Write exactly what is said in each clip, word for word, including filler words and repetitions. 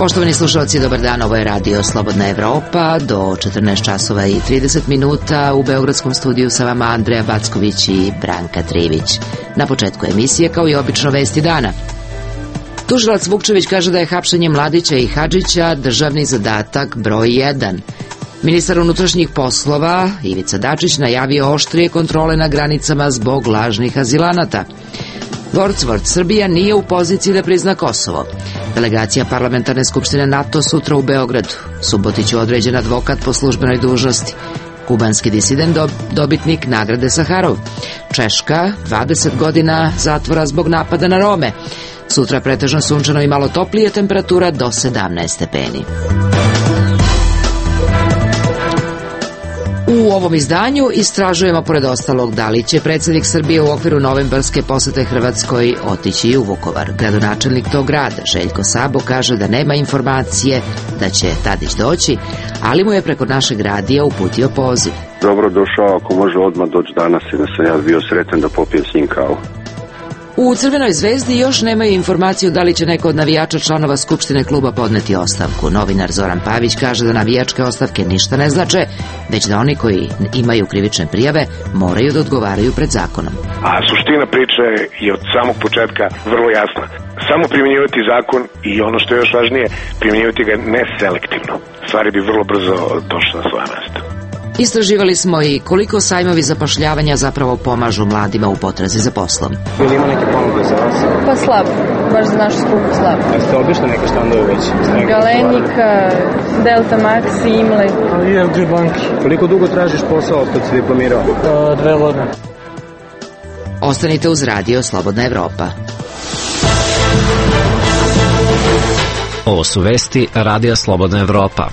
Poštovani slušalci, dobar dan, ovo je Radio Slobodna Evropa, do četrnaest časova i trideset minuta u Beogradskom studiju sa vama Andreja Backović i Branka Trivić. Na početku emisije, kao i obično, vesti dana. Tužilac Vukčević kaže da je hapšenje Mladića i Hadžića državni zadatak broj jedan. Ministar unutrašnjih poslova Ivica Dačić najavio oštrije kontrole na granicama zbog lažnih azilanata. Wordsworth Srbija nije u poziciji da prizna Kosovo. Delegacija Parlamentarne skupštine NATO sutra u Beogradu. Subotiću određen advokat po službenoj dužnosti. Kubanski disident dobitnik nagrade Saharov. Češka dvadeset godina zatvora zbog napada na Rome. Sutra pretežno sunčano i malo toplije, temperatura do sedamnaest stepeni. U ovom izdanju istražujemo pored ostalog da li će predsjednik Srbije u okviru novembarske posete Hrvatskoj otići i u Vukovar. Gradonačelnik tog grada, Željko Sabo, kaže da nema informacije da će Tadić doći, ali mu je preko našeg radija uputio poziv. Dobro došao, ako može odmah doći danas i da sam ja bio sretan da popijem s njim kavu. U Crvenoj zvezdi još nemaju informaciju da li će neko od navijača članova Skupštine kluba podneti ostavku. Novinar Zoran Pavić kaže da navijačke ostavke ništa ne znače, već da oni koji imaju krivične prijave moraju da odgovaraju pred zakonom. A suština priče je od samog početka vrlo jasna. Samo primjenjivati zakon i ono što je još važnije, primjenjivati ga ne selektivno. Stvari bi vrlo brzo došle na svoje mesto. Istraživali smo i koliko sajmovi zapošljavanja zapravo pomažu mladima u potrazi za poslom. Ili ima neke ponude za vas? Pa slabo, baš za našu skupu slabo. A ste obišli neke štandove već? Galenika, Delta Maxi, Imle. I L G banki. Koliko dugo tražiš posao od kad si diplomirao? Uh, dve godine. Ostanite uz Radio Slobodna Evropa. Ovo su vesti Radija Slobodna Evropa.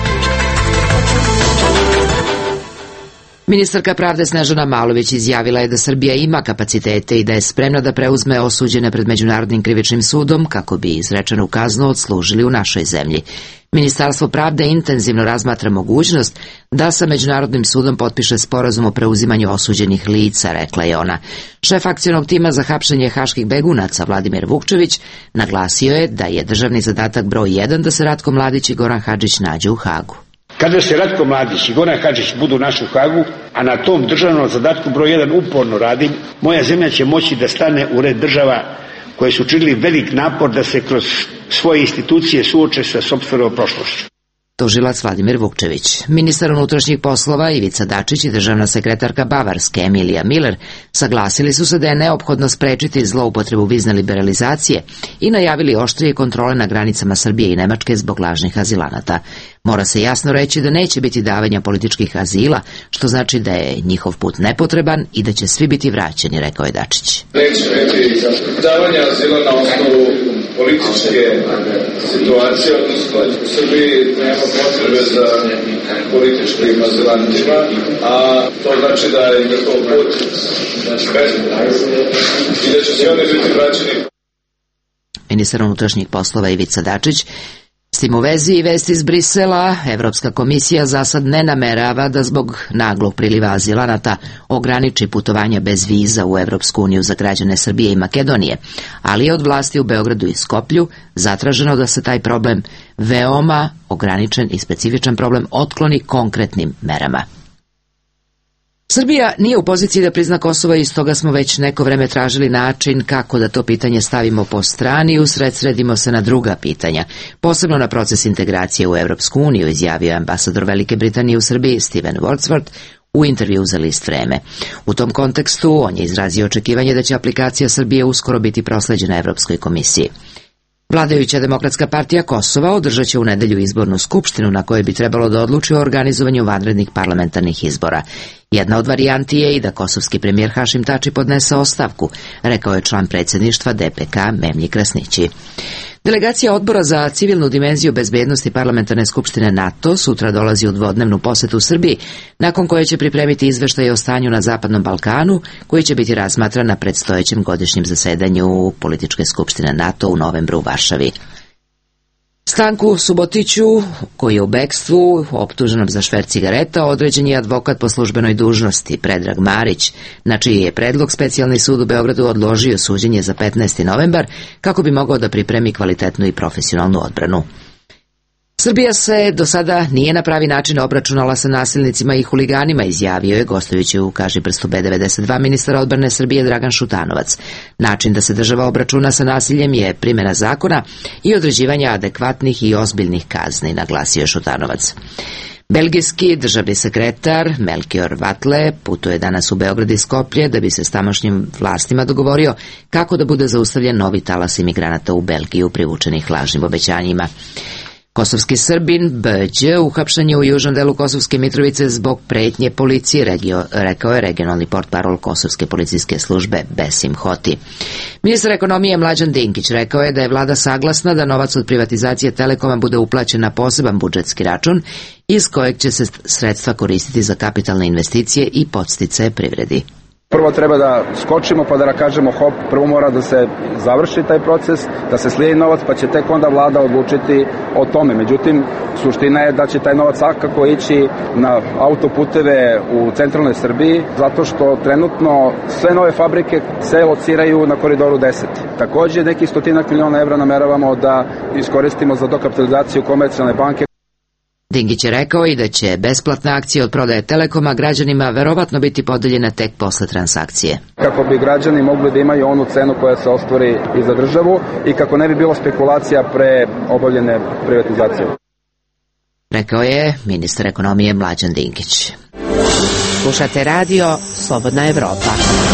Ministarka pravde Snežana Malović izjavila je da Srbija ima kapacitete i da je spremna da preuzme osuđene pred Međunarodnim krivičnim sudom kako bi izrečenu kaznu odslužili u našoj zemlji. Ministarstvo pravde intenzivno razmatra mogućnost da sa Međunarodnim sudom potpiše sporazum o preuzimanju osuđenih lica, rekla je ona. Šef akcionog tima za hapšenje haških begunaca Vladimir Vukčević naglasio je da je državni zadatak broj jedan da se Ratko Mladić i Goran Hadžić nađu u Hagu. Kada se Ratko Mladić i Goran Hadžić budu našli u Hagu, a na tom državnom zadatku broj jedan uporno radim, moja zemlja će moći da stane u red država koje su učinili velik napor da se kroz svoje institucije suoče sa sopstvenom prošlošću. Tužilac Vladimir Vukčević. Ministar unutrašnjih poslova Ivica Dačić i državna sekretarka Bavarske Emilija Miller saglasili su se da je neophodno sprečiti zloupotrebu vizne liberalizacije i najavili oštrije kontrole na granicama Srbije i Nemačke zbog lažnih azilanata. Mora se jasno reći da neće biti davanja političkih azila, što znači da je njihov put nepotreban i da će svi biti vraćeni, rekao je Dačić. Neće biti davanja azila na osnovu političke situacije, odnosno u Srbiji nema potrebe za političkim azilantima, a to znači da je njihov put bezpomoćan i da će svi oni biti vraćeni. Ministar unutrašnjih poslova Ivica Dačić. S tim u vezi i vesti iz Brisela, Evropska komisija za sad ne namerava da zbog naglog priliva azilanata ograniči putovanja bez viza u Evropsku uniju za građane Srbije i Makedonije, ali je od vlasti u Beogradu i Skoplju zatraženo da se taj problem, veoma ograničen i specifičan problem, otkloni konkretnim merama. Srbija nije u poziciji da prizna Kosovo i stoga smo već neko vreme tražili način kako da to pitanje stavimo po strani i usredsredimo se na druga pitanja, posebno na proces integracije u Evropsku uniju, izjavio je ambasador Velike Britanije u Srbiji Steven Wordsworth u intervju za list Vreme. U tom kontekstu on je izrazio očekivanje da će aplikacija Srbije uskoro biti prosleđena Evropskoj komisiji. Vladajuća Demokratska partija Kosova održat će u nedelju izbornu skupštinu na kojoj bi trebalo da odluči o organizovanju vanrednih parlamentarnih izbora. Jedna od varijanti je i da kosovski premijer Hašim Tači podnese ostavku, rekao je član predsjedništva D P K Memlji Krasnići. Delegacija Odbora za civilnu dimenziju bezbednosti Parlamentarne skupštine NATO sutra dolazi u dvodnevnu posetu Srbiji, nakon koje će pripremiti izveštaj o stanju na Zapadnom Balkanu, koji će biti razmatran na predstojećem godišnjem zasedanju Političke skupštine NATO u novembru u Varšavi. Stanku Subotiću, koji je u bekstvu, optuženom za šverc cigareta, određen je advokat po službenoj dužnosti, Predrag Marić, na čiji je predlog specijalni sud u Beogradu odložio suđenje za petnaesti novembar, kako bi mogao da pripremi kvalitetnu i profesionalnu odbranu. Srbija se do sada nije na pravi način obračunala sa nasilnicima i huliganima, izjavio je, gostujući u Kažiprstu B devedeset dva, ministar odbrane Srbije Dragan Šutanovac. Način da se država obračuna sa nasiljem je primjena zakona i određivanje adekvatnih i ozbiljnih kazni, naglasio je Šutanovac. Belgijski državni sekretar Melchior Vatle putuje danas u Beograd i Skoplje da bi se s tamošnjim vlastima dogovorio kako da bude zaustavljen novi talas imigranata u Belgiju privučenih lažnim obećanjima. Kosovski Srbin B Đ uhapšen je u južnom delu Kosovske Mitrovice zbog pretnje policije, regio, rekao je regionalni portparol Kosovske policijske službe Besim Hoti. Ministar ekonomije Mlađan Dinkić rekao je da je vlada saglasna da novac od privatizacije Telekoma bude uplaćen na poseban budžetski račun iz kojeg će se sredstva koristiti za kapitalne investicije i podsticaje privredi. Prvo treba da skočimo pa da kažemo hop, prvo mora da se završi taj proces, da se slijedi novac, pa će tek onda vlada odlučiti o tome. Međutim, suština je da će taj novac svakako ići na autoputeve u centralnoj Srbiji, zato što trenutno sve nove fabrike se lociraju na koridoru deset. Takođe, neki stotinak miliona evra nameravamo da iskoristimo za dokapitalizaciju Komercijalne banke. Dinkić je rekao i da će besplatna akcija od prodaje Telekoma građanima verovatno biti podeljena tek posle transakcije. Kako bi građani mogli da imaju onu cenu koja se ostvari i za državu i kako ne bi bilo spekulacija pre obavljene privatizacije. Rekao je ministar ekonomije Mlađan Dinkić. Slušate radio Slobodna Evropa.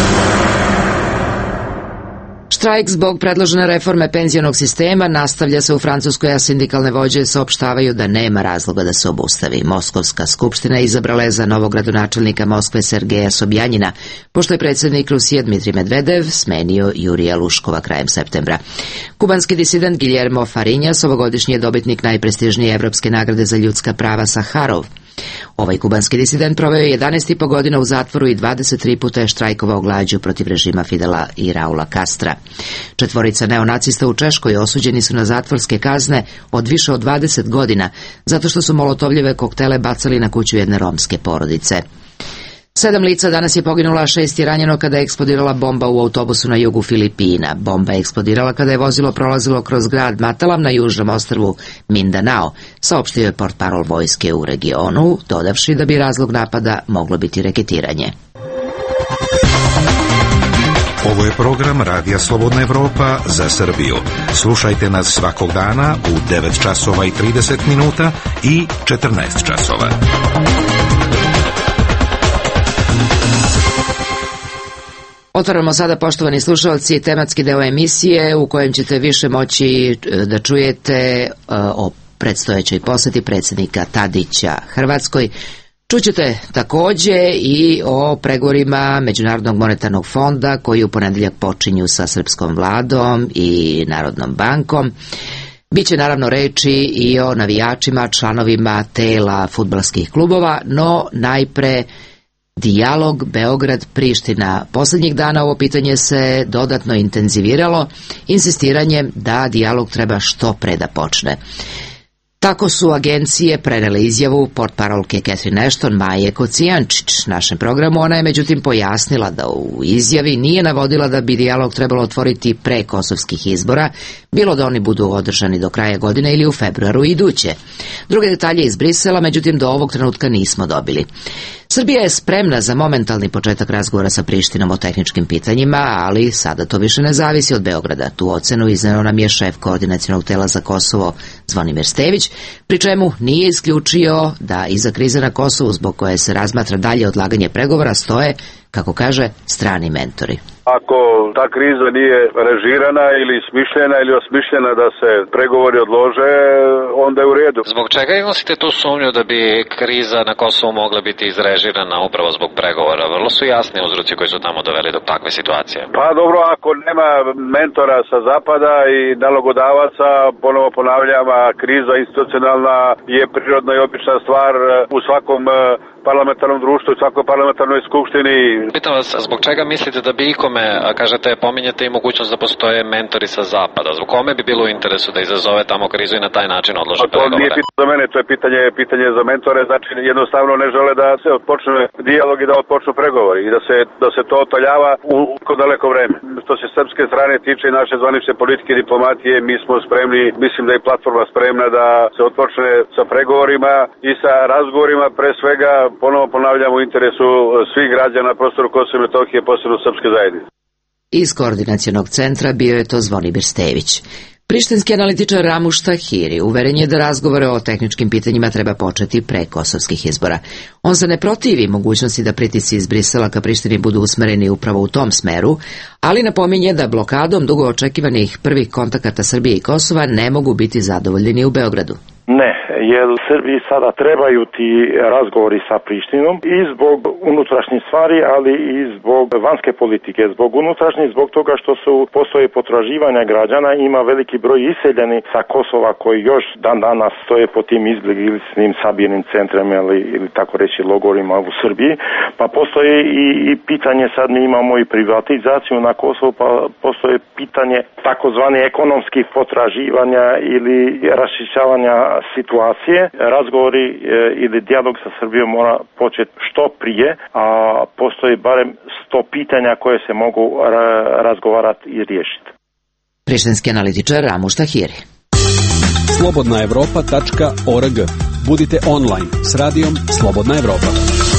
Štrajk zbog predložene reforme penzionog sistema nastavlja se u Francuskoj, a sindikalne vođe saopštavaju da nema razloga da se obustavi. Moskovska skupština izabrala je za novog gradonačelnika Moskve Sergeja Sobjanjina, pošto je predsjednik Rusije Dmitrij Medvedev smenio Jurija Luškova krajem septembra. Kubanski disident Guillermo Fariñas ovogodišnji je dobitnik najprestižnije evropske nagrade za ljudska prava Saharov. Ovaj kubanski disident proveo je jedanaest i po godina u zatvoru i dvadeset tri puta je štrajkovao glađu protiv režima Fidela i Raula Castra. Četvorica neonacista u Češkoj osuđeni su na zatvorske kazne od više od dvadeset godina, zato što su molotovljive koktele bacali na kuću jedne romske porodice. Sedam lica danas je poginulo, a šest je ranjeno kada je eksplodirala bomba u autobusu na jugu Filipina. Bomba je eksplodirala kada je vozilo prolazilo kroz grad Matalam na južnom ostrvu Mindanao, saopštio je portparol vojske u regionu, dodavši da bi razlog napada moglo biti reketiranje. Ovo je program Radija Slobodna Evropa za Srbiju. Slušajte nas svakog dana u devet časova i trideset minuta i četrnaest časova. Otvaramo sada, poštovani slušalci, tematski deo emisije u kojem ćete više moći da čujete o predstojećoj poseti predsjednika Tadića Hrvatskoj. Čućete takođe i o pregovorima Međunarodnog monetarnog fonda koji u ponedeljak počinju sa srpskom vladom i Narodnom bankom. Biće naravno reči i o navijačima, članovima tela fudbalskih klubova, no najpre dijalog Beograd-Priština. Poslednjih dana ovo pitanje se dodatno intenziviralo insistiranjem da dijalog treba što pre da počne. Tako su agencije prenele izjavu portparolke Catherine Ashton Maje Kocijančić našem programu. Ona je međutim pojasnila da u izjavi nije navodila da bi dijalog trebalo otvoriti pre kosovskih izbora, bilo da oni budu održani do kraja godine ili u februaru iduće. Druge detalje iz Brisela, međutim do ovog trenutka nismo dobili. Srbija je spremna za momentalni početak razgovora sa Prištinom o tehničkim pitanjima, ali sada to više ne zavisi od Beograda. Tu ocenu izneo nam je šef koordinacionog tela za Kosovo Zvonimir Stević, pri čemu nije isključio da iza krize na Kosovu, zbog koje se razmatra dalje odlaganje pregovora, stoje, kako kaže, strani mentori. Ako ta kriza nije režirana ili smišljena ili osmišljena da se pregovori odlože, onda je u redu. Zbog čega imate tu sumnju da bi kriza na Kosovu mogla biti izrežirana upravo zbog pregovora? Vrlo su jasni uzroci koji su tamo doveli do takve situacije. Pa dobro, ako nema mentora sa zapada i nalogodavaca, ponovo ponavljam, kriza institucionalna je prirodna i obična stvar u svakom parlamentarnom društvu i svakoj parlamentarnoj skupštini. Pitam vas, zbog čega mislite da bi ikome, a kažete, pominjete i mogućnost da postoje mentori sa zapada, zbog kome bi bilo u interesu da izazove tamo krizu i na taj način odlože pregovore? To nije pitanje za mene, to je pitanje, pitanje za mentore, znači jednostavno ne žele da se odpočne dijalog i da odpočnu pregovori i da se, da se to otaljava u daleko vreme. Što se srpske strane tiče i naše zvanične politike i diplomatije, mi smo spremni, mislim da je platforma spremna da se otpočne sa pregovorima i sa razgovorima, pre svega, ponovo ponavljamo, u interesu svih građana na prostoru Kosova i Metohije, posebno srpske zajednice. Iz koordinacionog centra bio je to Zvonimir Stević. Prištinski analitičar Ramuš Tahiri uveren je da razgovore o tehničkim pitanjima treba početi pre kosovskih izbora. On se ne protivi mogućnosti da pritisci iz Brisela ka Prištini budu usmereni upravo u tom smeru, ali napominje da blokadom dugo očekivanih prvih kontakata Srbije i Kosova ne mogu biti zadovoljeni u Beogradu. Ne, jer Srbiji sada trebaju ti razgovori sa Prištinom i zbog unutrašnjih stvari, ali i zbog vanjske politike. Zbog unutrašnjih, zbog toga što su postoje potraživanja građana, ima veliki broj iseljeni sa Kosova koji još dan danas stoje po tim izbjegličnim sabirnim centrima ili, ili tako reći logorima u Srbiji. Pa postoje i, i pitanje, sad mi imamo i privatizaciju na Kosovu, pa postoje pitanje takozvane ekonomskih potraživanja ili raščišćavanja situacije. Razgovori e, ili dijalog sa Srbijom mora početi što prije, a postoji barem sto pitanja koje se mogu ra razgovarati i riješiti. Prištinski analitičar Ramuš Tahiri. slobodna evropa tačka org. Budite online s radijom Slobodna Evropa.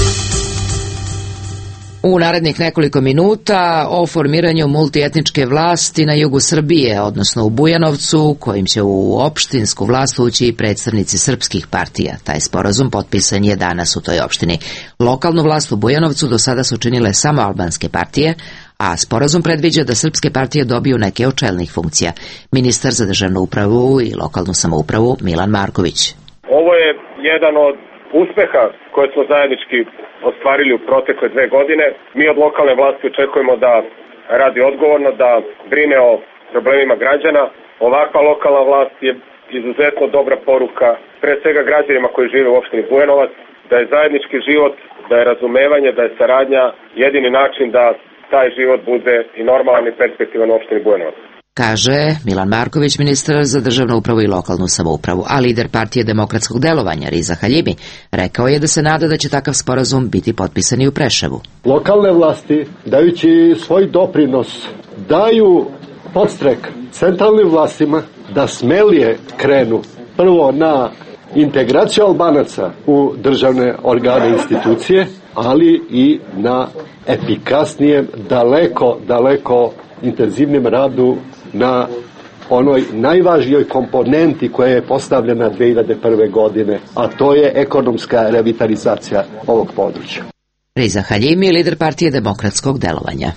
U narednih nekoliko minuta o formiranju multietničke vlasti na jugu Srbije, odnosno u Bujanovcu, kojim će u opštinsku vlast ući i predstavnici srpskih partija. Taj sporazum potpisan je danas u toj opštini. Lokalnu vlast u Bujanovcu do sada su činile samo albanske partije, a sporazum predviđa da srpske partije dobiju neke od čelnih funkcija. Ministar za državnu upravu i lokalnu samoupravu Milan Marković. Ovo je jedan od uspeha koje smo zajednički ostvarili u protekle dve godine. Mi od lokalne vlasti očekujemo da radi odgovorno, da brine o problemima građana. Ovakva lokalna vlast je izuzetno dobra poruka pre svega građanima koji žive u opštini Bujanovac, da je zajednički život, da je razumevanje, da je saradnja jedini način da taj život bude i normalan i perspektivan u opštini Bujanovac. Kaže Milan Marković, ministar za državnu upravu i lokalnu samoupravu, a lider partije demokratskog delovanja Riza Haljimi rekao je da se nada da će takav sporazum biti potpisan i u Preševu. Lokalne vlasti, dajući svoj doprinos, daju podstrek centralnim vlastima da smelije krenu prvo na integraciju Albanaca u državne organe i institucije, ali i na efikasnijem, daleko, daleko intenzivnim radu na onoj najvažnijoj komponenti koja je postavljena dve hiljade prve. godine, a to je ekonomska revitalizacija ovog područja. Riza Haljimi, lider partije demokratskog delovanja.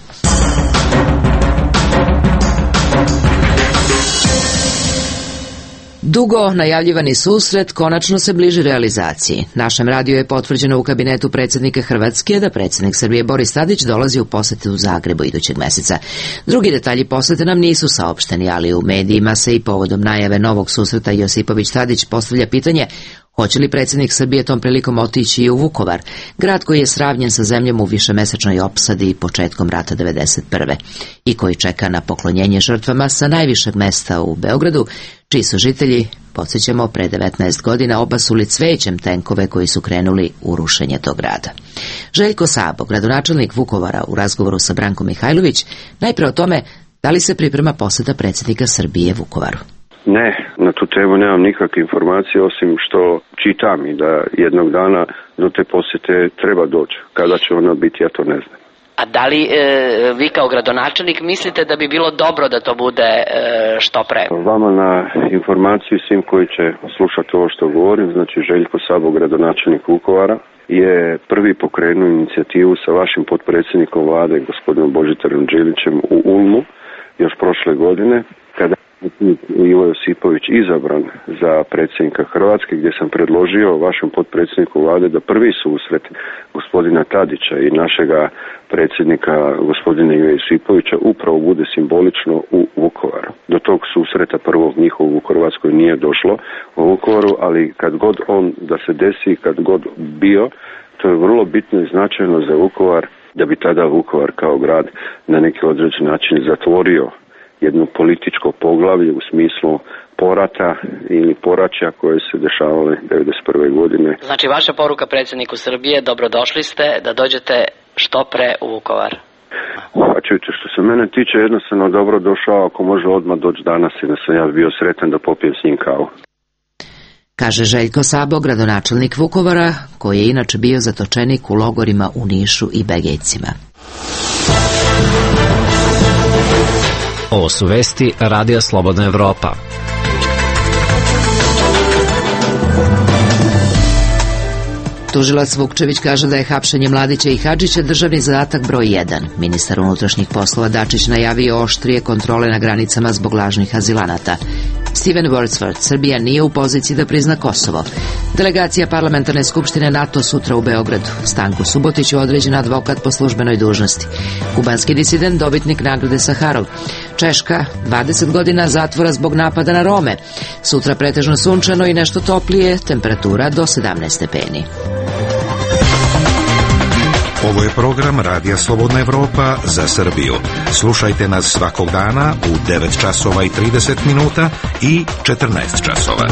Dugo najavljivani susret konačno se bliži realizaciji. Našem radiju je potvrđeno u kabinetu predsjednika Hrvatske da predsjednik Srbije Boris Tadić dolazi u posete u Zagrebu idućeg meseca. Drugi detalji posete nam nisu saopšteni, ali u medijima se i povodom najave novog susreta Josipović-Tadić postavlja pitanje hoće li predsjednik Srbije tom prilikom otići i u Vukovar, grad koji je sravnjen sa zemljom u višemesečnoj opsadi početkom rata devedeset prve i koji čeka na poklonjenje žrtvama sa najvišeg mesta u Beogradu, čiji su žitelji, podsjećamo, pre devetnaest godina obasuli cvećem tenkove koji su krenuli u rušenje tog grada. Željko Sabo, gradonačelnik Vukovara, u razgovoru sa Brankom Mihajlović, najpre o tome da li se priprema poseta predsjednika Srbije Vukovaru. Ne, na tu temu nemam nikakve informacije osim što čitam i da jednog dana do te posjete treba doći. Kada će ona biti, ja to ne znam. A da li e, vi kao gradonačelnik mislite da bi bilo dobro da to bude e, što pre? Vama na informaciju svim koji će slušati ovo što govorim, znači Željko Sabo, gradonačelnik Vukovara, je prvi pokrenuo inicijativu sa vašim potpredsjednikom vlade, gospodinom Božidarom Đelićem, u Ulmu još prošle godine, kada Ivo Josipović izabran za predsjednika Hrvatske, gdje sam predložio vašem potpredsjedniku vlade da prvi susret gospodina Tadića i našega predsjednika gospodina Ive Josipovića upravo bude simbolično u Vukovaru. Do tog susreta prvog njihovog u Hrvatskoj nije došlo u Vukovaru, ali kad god on da se desi, kad god bio, To je vrlo bitno i značajno za Vukovar, da bi tada Vukovar kao grad na neki određen način zatvorio jedno političko poglavlje u smislu porata ili poraća koje se dešavale devedeset prve godine. Znači, vaša poruka predsjedniku Srbije, dobrodošli ste da dođete što pre u Vukovar. Pa čujte, što se mene tiče, jednostavno dobro došao, ako može odmah doći danas, jer sam ja bio sretan da popijem s njim kavu. Kaže Željko Sabo, gradonačelnik Vukovara, koji je inače bio zatočenik u logorima u Nišu i Begejcima. Ovo su vesti Radija Slobodna Evropa. Tužilac Vukčević kaže da je hapšenje Mladića i Hadžića državni zadatak broj jedan. Ministar unutrašnjih poslova Dačić najavio oštrije kontrole na granicama zbog lažnih azilanata. Steven Wordsworth, Srbija nije u poziciji da prizna Kosovo. Delegacija parlamentarne skupštine NATO sutra u Beogradu. Stanko Subotić je određen advokat po službenoj dužnosti. Kubanski disident, dobitnik nagrade Saharov. Češka, dvadeset godina zatvora zbog napada na Rome. Sutra pretežno sunčano i nešto toplije, temperatura do sedamnaest stepeni. Ovo je program Radija Slobodna Evropa za Srbiju. Slušajte nas svakog dana u devet časova i trideset minuta i četrnaest časova.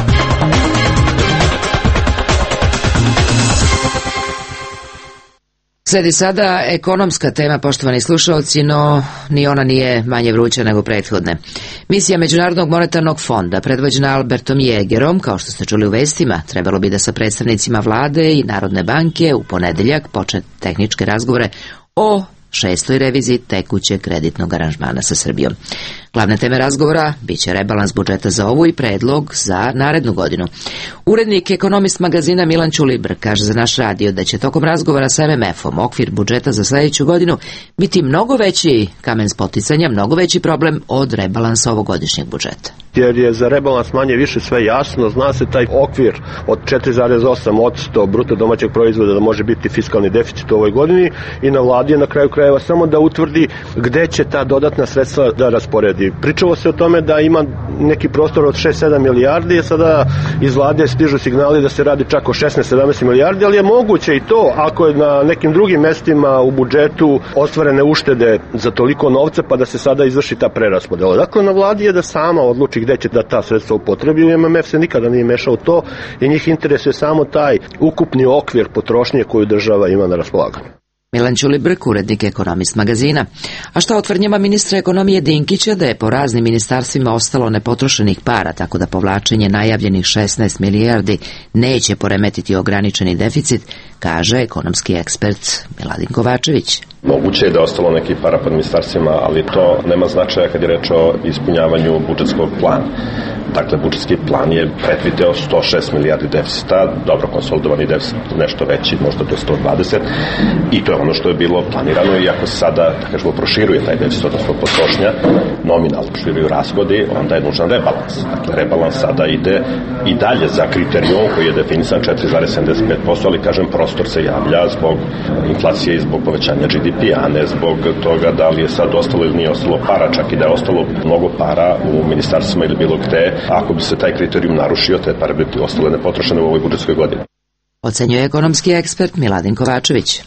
Sledi sada ekonomska tema, poštovani slušalci, no ni ona nije manje vruća nego prethodne. Misija Međunarodnog monetarnog fonda, predvođena Albertom Jegerom, kao što ste čuli u vestima, trebalo bi da sa predstavnicima vlade i Narodne banke u ponedeljak počne tehničke razgovore o šestoj reviziji tekućeg kreditnog aranžmana sa Srbijom. Glavne teme razgovora biće rebalans budžeta za ovu i predlog za narednu godinu. Urednik Ekonomist magazina Milan Ćulibr kaže za naš radio da će tokom razgovora sa M M F-om okvir budžeta za sljedeću godinu biti mnogo veći kamen spoticanja, mnogo veći problem od rebalansa ovogodišnjeg budžeta. Jer je za rebalans manje više sve jasno, zna se taj okvir od četiri zarez osam posto bruto domaćeg proizvoda da može biti fiskalni deficit u ovoj godini i na vladi je na kraju krajeva samo da utvrdi gde će ta dodatna sredstva da rasporedi. Pričalo se o tome da ima neki prostor od šest sedam milijardi, a sada iz vlade stižu signali da se radi čak o šesnaest sedamnaest milijardi, ali je moguće i to ako je na nekim drugim mestima u budžetu ostvarene uštede za toliko novca pa da se sada izvrši ta preraspodela. Dakle, na vladi je da sama odluči gde će da ta sredstva upotrebi. U M M F se nikada nije mešao u to i njih interesuje samo taj ukupni okvir potrošnje koju država ima na raspolaganju. Milan Ćulibrk, urednik Ekonomist magazina. A šta o tvrdnjama ministra ekonomije Dinkića da je po raznim ministarstvima ostalo nepotrošenih para, tako da povlačenje najavljenih šesnaest milijardi neće poremetiti ograničeni deficit, kaže ekonomski ekspert Miladin Kovačević. Moguće je da je ostalo neki para pod ministarstvima, ali to nema značaja kad je reč o ispunjavanju budžetskog plana. Dakle, budžetski plan je predvideo sto šest milijardi deficita, dobro konsolidovani deficit, nešto veći, možda do sto dvadeset, i to je ono što je bilo planirano, i ako se sada, da kažemo, proširuje taj deficit, odnosno potrošnja, nominalno proširuju rashodi, onda je nužan rebalans. Dakle, rebalans sada ide i dalje za kriterijum koji je definisan četiri zarez sedamdeset pet posto, ali, kažem, prostor se javlja zbog inflacije i zbog povećanja G D P, a ne zbog toga da li je sad ostalo ili nije ostalo para, čak i da je ostalo mnogo para u ministarstvima ili bilo gde. Ako bi se taj kriterijum narušio, te pare bi ostale nepotrošene u ovoj budžetskoj godini. Ocenjuje ekonomski ekspert Miladin Kovačević.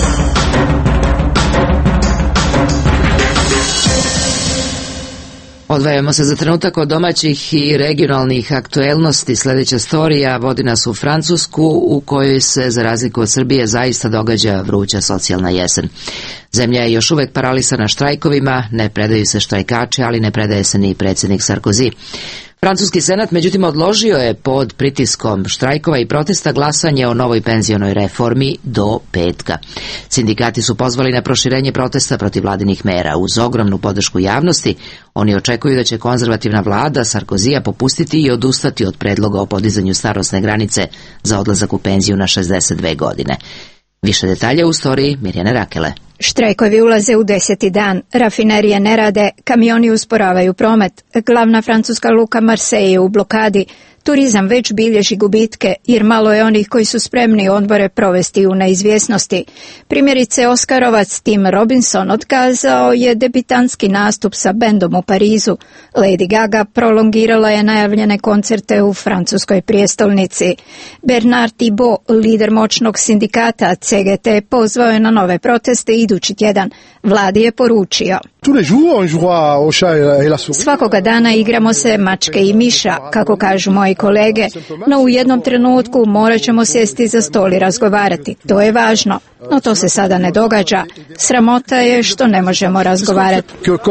Odvajamo se za trenutak od domaćih i regionalnih aktuelnosti. Sljedeća storija vodi nas u Francusku, u kojoj se, za razliku od Srbije, zaista događa vruća socijalna jesen. Zemlja je još uvek paralisana štrajkovima, ne predaju se štrajkači, ali ne predaje se ni predsjednik Sarkozy. Francuski senat, međutim, odložio je pod pritiskom štrajkova i protesta glasanje o novoj penzionoj reformi do petka. Sindikati su pozvali na proširenje protesta protiv vladinih mera. Uz ogromnu podršku javnosti, oni očekuju da će konzervativna vlada Sarkozija popustiti i odustati od predloga o podizanju starosne granice za odlazak u penziju na šezdeset dve godine. Više detalja u storiji Mirjane Rakele. Štrajkovi ulaze u deseti dan, rafinerije ne rade, kamioni usporavaju promet, glavna francuska luka Marseille je u blokadi, Turizam već bilježi gubitke, jer malo je onih koji su spremni odmore provesti u neizvjesnosti. Primjerice, Oskarovac Tim Robinson otkazao je debitanski nastup sa bendom u Parizu. Lady Gaga prolongirala je najavljene koncerte u francuskoj prijestolnici. Bernard Thibault, lider moćnog sindikata C G T, pozvao je na nove proteste idući tjedan. Vladi je poručio: svakoga dana igramo se mačke i miša, kako kažu moji kolege, no u jednom trenutku morat ćemo sjesti za stol i razgovarati. To je važno, no to se sada ne događa. Sramota je što ne možemo razgovarati.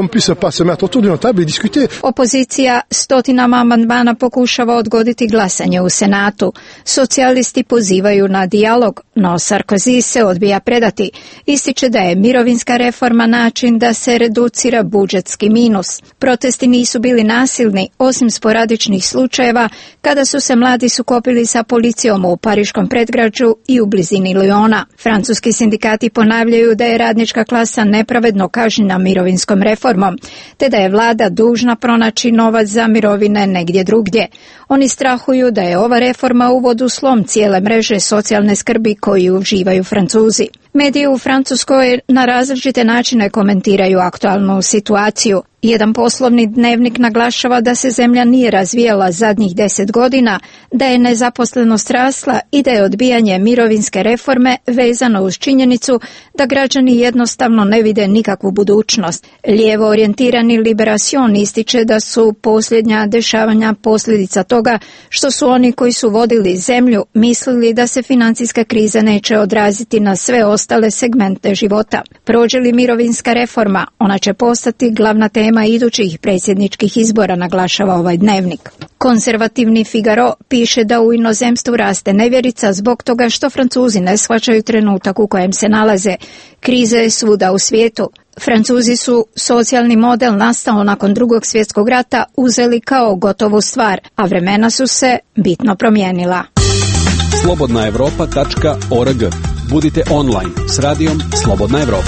Opozicija stotinama amandmana pokušava odgoditi glasanje u Senatu. Socijalisti pozivaju na dijalog, no Sarkozy se odbija predati. Ističe da je mirovinska reforma način da se reducira budžetski minus. Protesti nisu bili nasilni, osim sporadičnih slučajeva kada su se mladi sukobili sa policijom u pariškom predgrađu i u blizini Lyona. Francuski sindikati ponavljaju da je radnička klasa nepravedno kažnjena mirovinskom reformom, te da je vlada dužna pronaći novac za mirovine negdje drugdje. Oni strahuju da je ova reforma uvod u slom cijele mreže socijalne skrbi koju uživaju Francuzi. Mediji u Francuskoj na različite načine komentiraju aktualnu situaciju. Jedan poslovni dnevnik naglašava da se zemlja nije razvijala zadnjih deset godina, da je nezaposlenost rasla i da je odbijanje mirovinske reforme vezano uz činjenicu da građani jednostavno ne vide nikakvu budućnost. Lijevo orijentirani Liberation ističe da su posljednja dešavanja posljedica toga što su oni koji su vodili zemlju mislili da se financijska kriza neće odraziti na sve ostale segmente života. Prođe li mirovinska reforma, ona će postati glavna tema idućih predsjedničkih izbora, naglašava ovaj dnevnik. Konzervativni Figaro piše da u inozemstvu raste nevjerica zbog toga što Francuzi ne shvaćaju trenutak u kojem se nalaze. Kriza je svuda u svijetu. Francuzi su socijalni model nastao nakon drugog svjetskog rata uzeli kao gotovu stvar, a vremena su se bitno promijenila. slobodna evropa tačka org. Budite online s radijom Slobodna Evropa.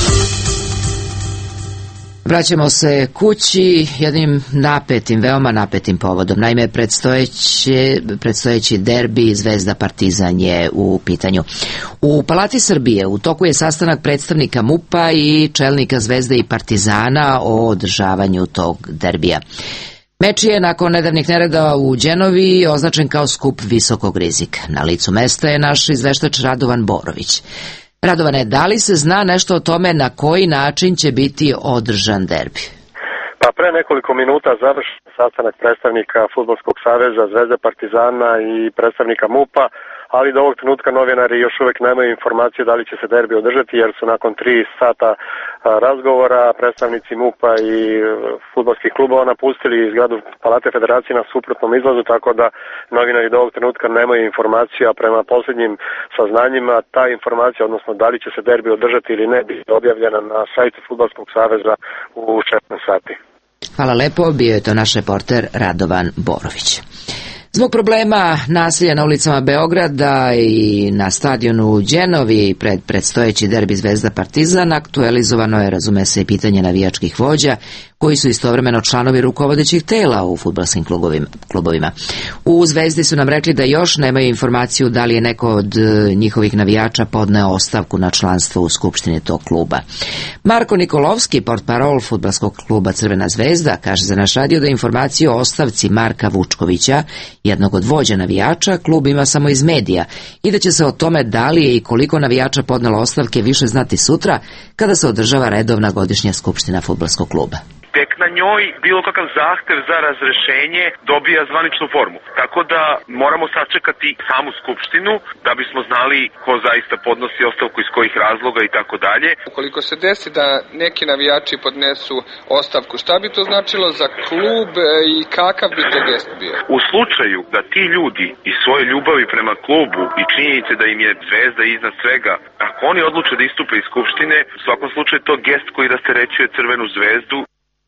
Vraćamo se kući jednim napetim, veoma napetim povodom. Naime, predstojeći, predstojeći derbi Zvezda Partizan je u pitanju. U Palati Srbije u toku je sastanak predstavnika MUP-a i čelnika Zvezde i Partizana o održavanju tog derbija. Meč je nakon nedavnih nereda u Đenovi označen kao skup visokog rizika. Na licu mesta je naš izveštač Radovan Borović. Radovane, da li se zna nešto o tome na koji način će biti održan derbi? Pa pre nekoliko minuta završen sastanak predstavnika Fudbalskog saveza, Zvezde, Partizana i predstavnika MUP-a, ali do ovog trenutka novinari još uvijek nemaju informacije da li će se derbi održati, jer su nakon tri sata razgovora predstavnici MUP-a i fudbalskih klubova napustili zgradu Palate Federacije na suprotnom izlazu, tako da novinari do ovog trenutka nemaju informaciju, a prema posljednjim saznanjima ta informacija, odnosno da li će se derbi održati ili ne, biti objavljena na sajtu Fudbalskog saveza u šesnaest sati. Hvala lepo, bio je to naš reporter Radovan Borović. Zbog problema nasilja na ulicama Beograda i na stadionu u Đenovi pred predstojeći derbi Zvezda Partizan aktualizovano je, razume se, i pitanje navijačkih vođa koji su istovremeno članovi rukovodećih tela u fudbalskim klubovima. U Zvezdi su nam rekli da još nemaju informaciju da li je neko od njihovih navijača podneo ostavku na članstvo u skupštini tog kluba. Marko Nikolovski, portparol fudbalskog kluba Crvena zvezda, kaže za naš radio da informaciju o ostavci Marka Vučkovića, jednog od vođa navijača, klub ima samo iz medija i da će se o tome da li je i koliko navijača podnelo ostavke više znati sutra kada se održava redovna godišnja skupština fudbalskog kluba. Tek na njoj bilo kakav zahtev za razrešenje dobija zvaničnu formu. Tako da moramo sačekati samu skupštinu da bismo znali ko zaista podnosi ostavku, iz kojih razloga i tako dalje. Ukoliko se desi da neki navijači podnesu ostavku, šta bi to značilo za klub i kakav bi to gest bio? U slučaju da ti ljudi iz svoje ljubavi prema klubu i činjenice da im je Zvezda iznad svega, ako oni odluče da istupe iz skupštine, u svakom slučaju to gest koji rasterećuje Crvenu zvezdu.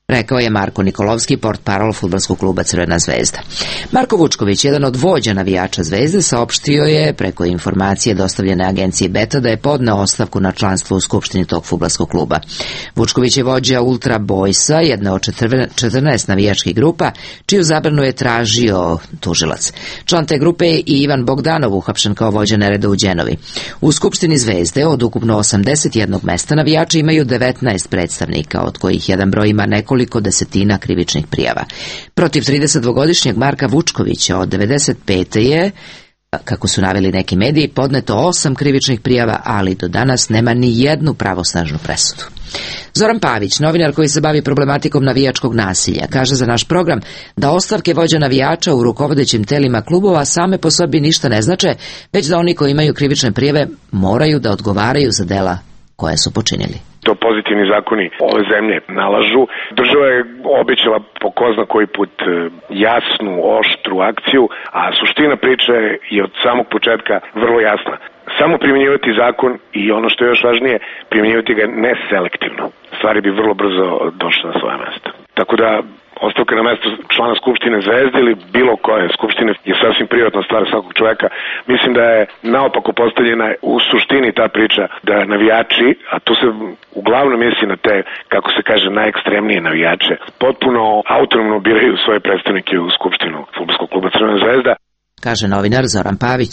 rekao je Marko Nikolovski, portparol fudbalskog kluba Crvena zvezda. Marko Vučković, jedan od vođa navijača Zvezde, saopštio je preko informacije dostavljene agenciji Beta da je podneo ostavku na članstvo u skupštini tog fudbalskog kluba. Vučković je vođa Ultra Boysa, jedna od četrnaest navijačkih grupa, čiju zabranu je tražio tužilac. Član te grupe je i Ivan Bogdanov, uhapšen kao vođa nereda u Đenovi. U skupštini Zvezde od ukupno osamdeset jednog mesta navijači imaju devetnaest predstavnika, od kojih jedan broj ima nekoliko desetina krivičnih prijava. Protiv tridesetdvogodišnjeg Marka Vučkovića od devedeset pete je, kako su naveli neki mediji, podneto osam krivičnih prijava, ali do danas nema ni jednu pravosnažnu presudu. Zoran Pavić, novinar koji se bavi problematikom navijačkog nasilja, kaže za naš program da ostavke vođa navijača u rukovodećim telima klubova same po sebi ništa ne znače, već da oni koji imaju krivične prijave moraju da odgovaraju za dela koje su počinili. To pozitivni zakoni ove zemlje nalažu. Država je obećala po ko zna koji put jasnu, oštru akciju, a suština priče je od samog početka vrlo jasna. Samo primjenjivati zakon i ono što je još važnije, primjenjivati ga ne selektivno. Stvari bi vrlo brzo došle na svoje mesto. Tako da ostavka na mesto člana Skupštine Zvezde ili bilo koje skupštine je sasvim privatna stvar svakog čoveka. Mislim da je naopako postavljena u suštini ta priča da navijači, a tu se uglavnom misli na te, kako se kaže, najekstremnije navijače, potpuno autonomno biraju svoje predstavnike u Skupštinu fudbalskog kluba Crvena zvezda. Kaže novinar Zoran Pavić.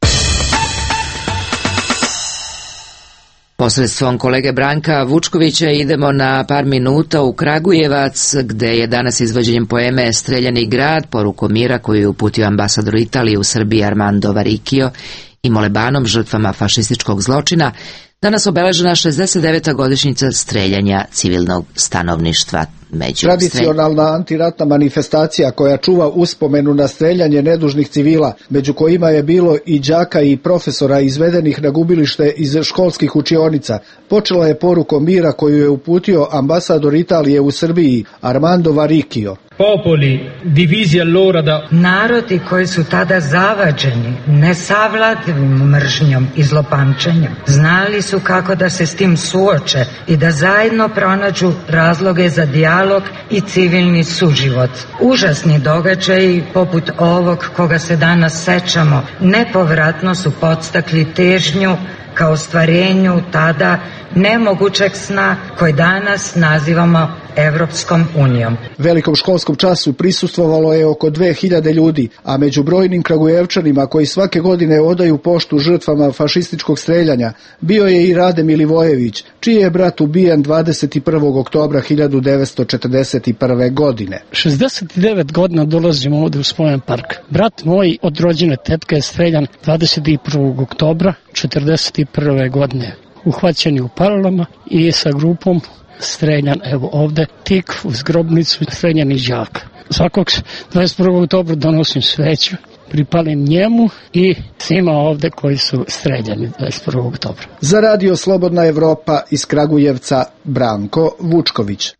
Posredstvom kolege Branka Vučkovića idemo na par minuta u Kragujevac, gde je danas izvođenjem poeme Streljani grad, porukom mira koju je uputio ambasador Italije u Srbiji Armando Varicchio i molebanom žrtvama fašističkog zločina, danas obeležena šezdeset deveta godišnjica streljanja civilnog stanovništva. Među Tradicionalna antiratna manifestacija koja čuva uspomenu na streljanje nedužnih civila, među kojima je bilo i đaka i profesora izvedenih na gubilište iz školskih učionica, počela je porukom mira koju je uputio ambasador Italije u Srbiji Armando Varicchio. Popoli divisi allora da... Narodi koji su tada zavađeni nesavladivim mržnjom i zlopamćenjem, znali su kako da se s tim suoče i da zajedno pronađu razloge za dijalog i civilni suživot. Užasni događaji poput ovog koga se danas sećamo nepovratno su podstakli težnju ka ostvarenju tada nemogućeg sna koji danas nazivamo Evropskom unijom. Velikom školskom času prisustvovalo je oko dve hiljade ljudi, a među brojnim Kragujevčanima koji svake godine odaju poštu žrtvama fašističkog streljanja bio je i Rade Milivojević, čiji je brat ubijen dvadeset prvog oktobra hiljadu devetsto četrdeset prve. godine. šezdeset devet godina dolazimo ovde u Spomen park. Brat moj od rođene tetke je streljan dvadeset prvog oktobra četrdeset prve. godine. Uhvaćen je u Paralama i sa grupom streljan, evo ovde, tik uz grobnicu streljani đaka. Svakog dvadeset prvog oktobra donosim sveću, pripalim njemu i svima ovde koji su streljani dvadeset prvog oktobra. Za Radio Slobodna Evropa iz Kragujevca, Branko Vučković.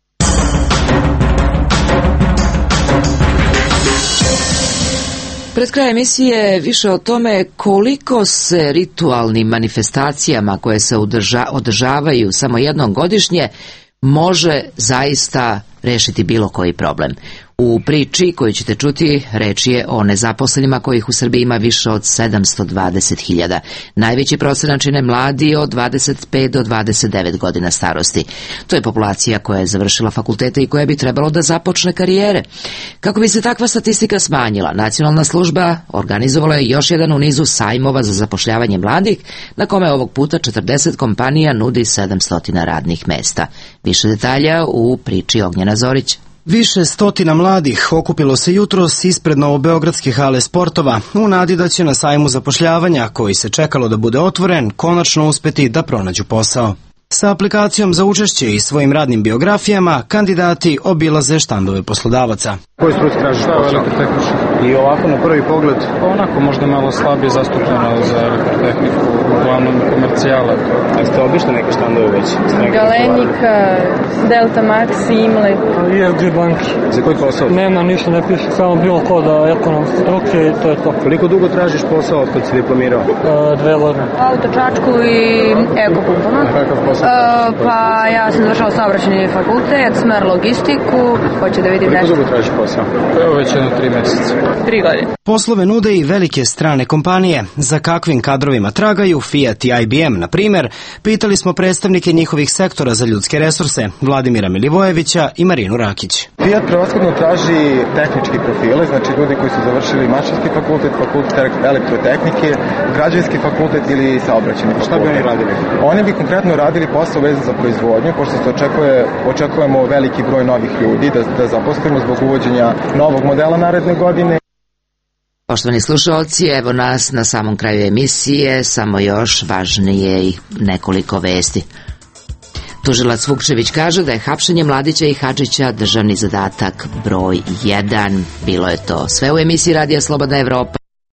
Pred kraj emisije više o tome koliko se ritualnim manifestacijama koje se održa, održavaju samo jednom godišnje može zaista rešiti bilo koji problem. U priči koju ćete čuti reč je o nezaposlenima kojih u Srbiji ima više od sedamsto dvadeset hiljada. Najveći procenat čine mladi od dvadeset pet do dvadeset devet godina starosti. To je populacija koja je završila fakultete i koja bi trebalo da započne karijere. Kako bi se takva statistika smanjila, Nacionalna služba organizovala je još jedan u nizu sajmova za zapošljavanje mladih, na kome ovog puta četrdeset kompanija nudi sedamsto radnih mesta. Više detalja u priči Ognjena Zorić. Više stotina mladih okupilo se jutros ispred novobeogradske hale sportova u nadi da će na sajmu zapošljavanja, koji se čekalo da bude otvoren, konačno uspeti da pronađu posao. Sa aplikacijom za učešće i svojim radnim biografijama, kandidati obilaze štandove poslodavaca. Koji struci tražiš posao? I ovako na prvi pogled, onako možda malo slabije zastupljeno za elektrotehniku, uglavnom komercijala. Jeste obišli neke štandove već? Galenika, Delta Max, Imle. I F G banki. Za koji posao? Nema, ništa ne piše, samo bilo ko da ekonomske struke i to je to. Koliko dugo tražiš posao od kad si diplomirao? E, dve godine. Autočačku i ekopumpama. Kakav posao? E, pa ja sam završao saobraćajni fakultet, smer logistiku, hoću da vidim nešto. nešto. Koliko dugo tražiš posao? Evo već jedno tri meseca. Tri godine. Poslove nude i velike strane kompanije. Za kakvim kadrovima tragaju Fiat i I B M, na primjer, pitali smo predstavnike njihovih sektora za ljudske resurse, Vladimira Milivojevića i Marinu Rakić. Fiat prevashodno traži tehnički profile, znači ljudi koji su završili mašinski fakultet, fakultet elektrotehnike, građevinski fakultet ili saobraćajni fakultet. Šta bi oni radili? Oni bi konkretno radili posao vezan za proizvodnju, pošto se očekuje, očekujemo veliki broj novih ljudi da, da zaposlimo zbog uvođenja novog modela naredne godine. Poštovani slušalci, evo nas na samom kraju emisije, samo još važnije i nekoliko vesti. Tužilac Vukčević kaže da je hapšenje Mladića i Hadžića državni zadatak broj jedan. Bilo je to sve u emisiji Radija Slobodna Evropa.